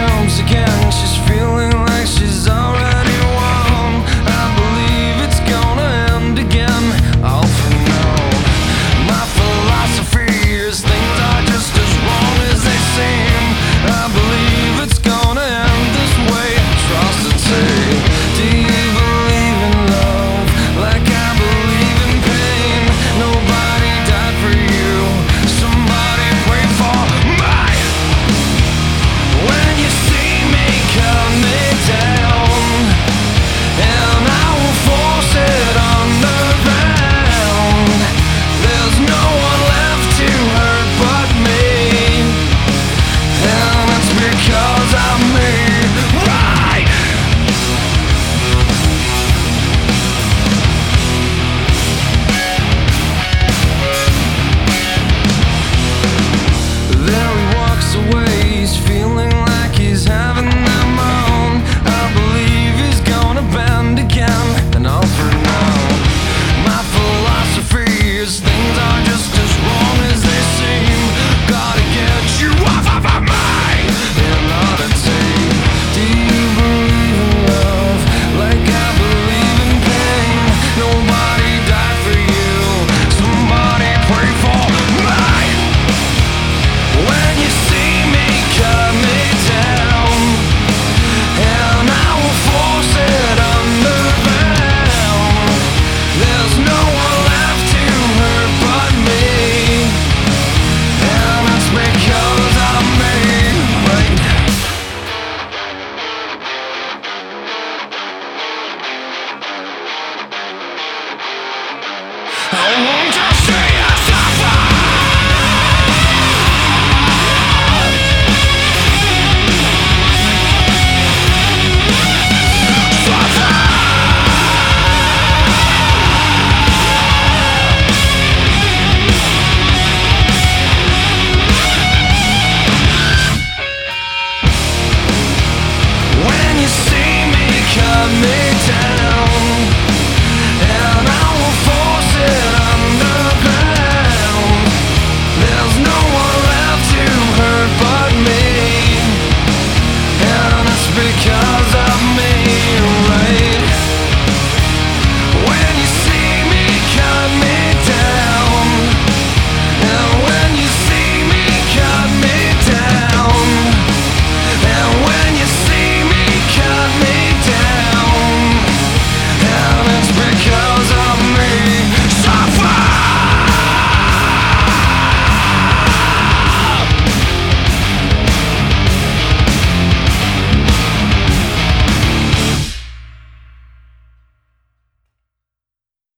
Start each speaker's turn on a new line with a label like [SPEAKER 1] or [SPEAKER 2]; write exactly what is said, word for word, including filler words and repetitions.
[SPEAKER 1] comes again. She's feeling like she's already won. I believe it's gonna end again. All for now. My philosophy is things are just as wrong as they seem. I believe it's gonna end this way. Trust and see. Do you believe in love like I believe in pain? Nobody died for you. Somebody pray for me. When you see me coming down, and I will force it underground. There's no one left to hurt but me, and it's because of me. Right. There he walks away, he's feeling like he's having that moan. I believe he's gonna bend again, and all for now. My philosophy is things are just as wrong as they seem. Gotta get you off of me in order to. Do you believe in love like I believe in pain? Nobody died for you. Somebody pray for me. When you see me coming down, and I will force it underground. There's no one left to hurt but me, and it's because of me. Right. I want to see you suffer. When you see me coming down, and I will force it underground. There's no one left to hurt but me, and it's because